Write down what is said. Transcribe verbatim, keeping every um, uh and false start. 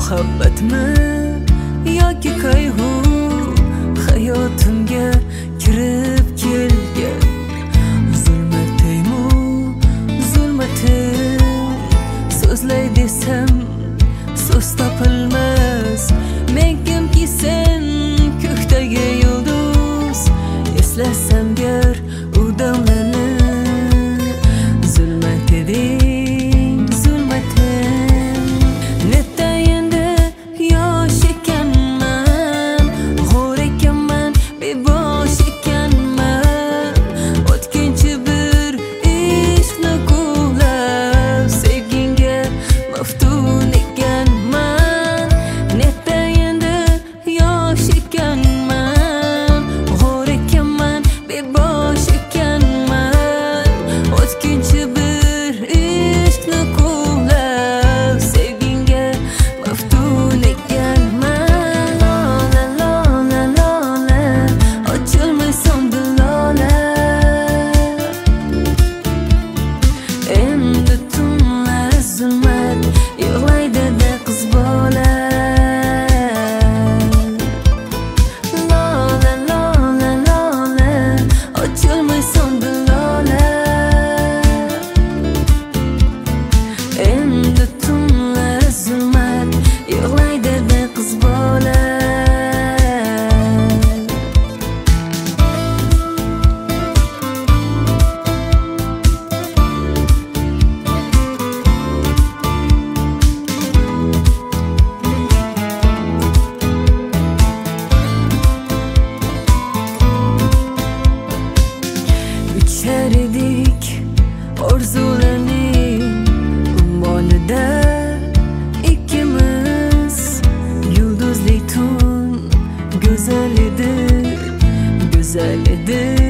Muhabbatmi yoki qayg'u hayotimga kirib kelgan. Zulmataymu zulmatim, so'zlay desam so'z topilmas. Men kimki sen ko'kdagi yulduz, eslasam ber u damlarni. Zulmat eding zulmatim, netda endi yosh ekanman, g'o'r ekanman, bebosh ekanman. O'tkinchi bir ishqni quvlab, sevginga maftun ekanman. Netda endi yosh ekanman, g'o'r ekanman, bebosh ekanman. O'tkinchi bir ishqni quvlab, sevginga maftun ekanman. Lola lola lola, ochilmay so'ndi lola. Endi tunlar zulmat, yig'laydi-da qiz bola. Lola lola lola, ochilmay so'ndi lola. Endi tunlar zulmat, yig'laydi-da qiz bola. Uchar edik orzularning ummonida ikkimiz. Yulduzli tun go'zal edi, go'zal edi.